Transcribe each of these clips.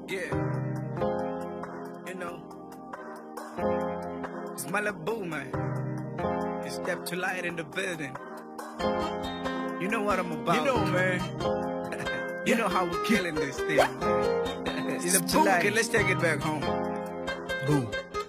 Yeah, you know, it's Malibu, man. It's Step to Light in the building. You know what I'm about. You know, man. You know how we're killing this thing, man. It's Step to Light. Let's take it back home. Boom.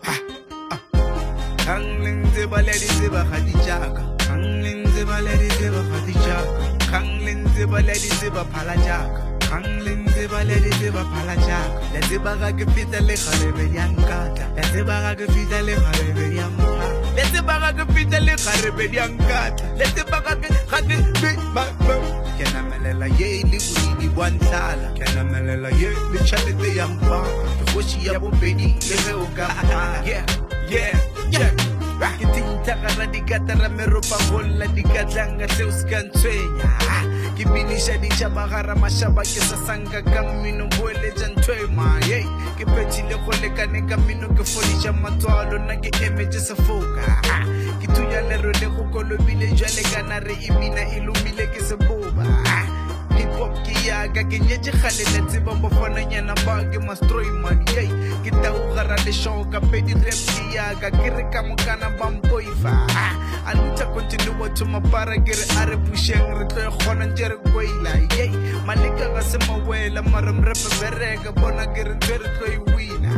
Kangling ziba lady ziba khadijaka. Kangling ziba lady ziba khadijaka. Kangling ziba lady ziba palajaka. Kangling ziba lady ziba palajaka. La ziba ga ke fita le kharebe ya nkata. La ziba ga ke fita le kharebe ya mpa. La ziba ga ke fita le kharebe ya nkata. La ziba ga ke be ba. Kena melela ye li budi bwantsala. Kena melela ye li chalete ya mpa. Khoshi ya bobedi le ge o ka. Yeah. Kitintaka di katara meropa gola di katlanga seuskan tswenya. Kibinisha di chabagara mashaba ke sasanga kamino boele jantwema. Hey, ke petile gole kane kamino ke folisha matwalo na ke image sa foka. Kituya lero le go kolobile jwale kana re imina ilumile ke seboba. Hip hop ki yaga ke nyeje khalela tsiba bofana nyana ba ke mastroy man. Hey, ke taugara le shoka pedi rap ki yaga ke re ka mokana bampoifa. Aluta continue to mapara ke re are pusheng re tlo khona njere koila. Hey, malika ga se mawela maram rap bereka bona ke re tlo wina.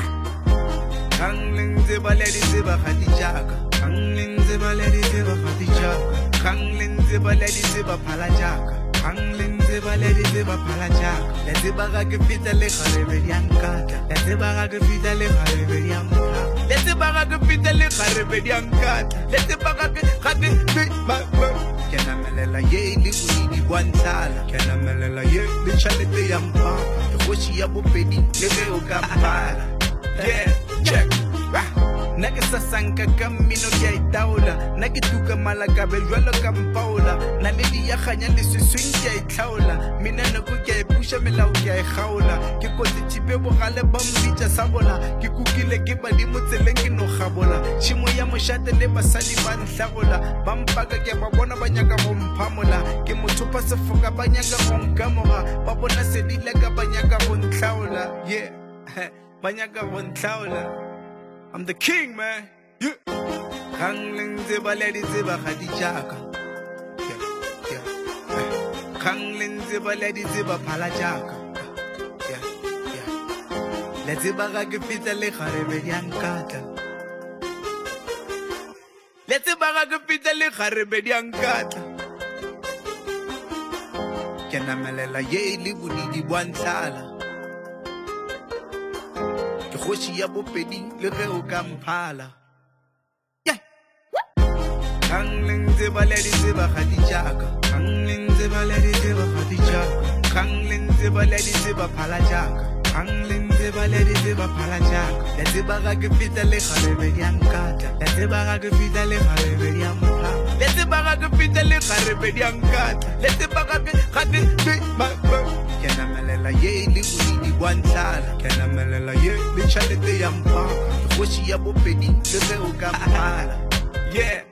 Kangling ziba lady ziba khadijaka. Kangling ziba lady ziba khadijaka. Kangling ziba lady ziba palajaka. Kangling ziba lady ziba palajaka. La ziba ga ke fita le kharebe ya nkata. La ziba ga ke fita le kharebe ya mpa. La ziba ga ke fita le kharebe ya nkata. La ziba ga ke be ba. Kena melela ye li budi bwantsala. Kena melela ye li chalete ya mpa. Khoshi ya bobedi le ge o ka pala. Yeah, check. Nake sasanka kamino ya itaula. Nake tuka malaka bejwalo kampaula. Na ledi ya khanya le seswing ya itlaula. Mina no go ke pusha melau ya khaula. Ke kotse tipe bogale ba mbitsa sa bona. Ke kukile ke ba di motseleng ke no gabola. Chimo ya moshate le basadi ba ntlagola. Ba mpaka ke ba bona ba nyaka go mphamola. Ke mothopa sefoka ba nyaka go nkamora. Ba bona sedile ka ba nyaka go ntlaola. Yeah, ba nyaka go ntlaola. I'm the king, man. Yeah. Kangling ziba lady ziba khadijaka. Yeah. Kangling ziba lady ziba palajaka. Yeah. La ziba ga ke fita le kharebe ya nkata. La ziba ga ke fita le kharebe ya nkata. Kena melela ye li budi bwantsala. Khoshi ya bobedi le ge o ka mphala. Yeah. Kangling ziba lady ziba khadijaka. Kangling ziba lady ziba khadijaka. Kangling ziba lady ziba palajaka. Kangling ziba lady ziba palajaka. La ziba ga ke fita le kharebe ya nkata. La ziba ga ke fita le kharebe ya mpa. La ziba ga ke fita le kharebe ya nkata. La ziba ga ke be ba. Kena melela ye li budi bwantsala. Kena melela ye li chalete ya mpa. Khoshi ya bobedi le ge o ka phala. Yeah.